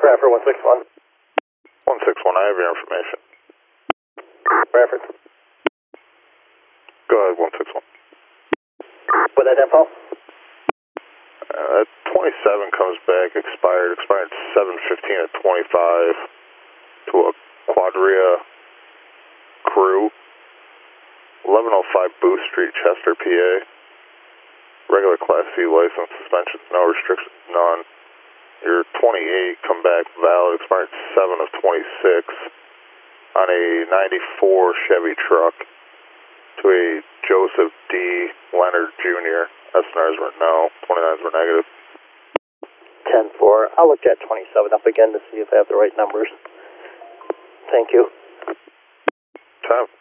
Bradford 161. 161, I have your information. Bradford. Go ahead, 161. With that info? That 27 comes back, expired 7/15 at 25 to a Quadria crew. 1105 Booth Street, Chester, PA. Regular Class C license, suspensions, no restrictions, none. Your 28 come back valid, expired 7 of 26 on a 94 Chevy truck to a Joseph D. Leonard Jr. SNRs were no, 29s were negative. 10-4. I'll look that 27 up again to see if I have the right numbers. Thank you. 10.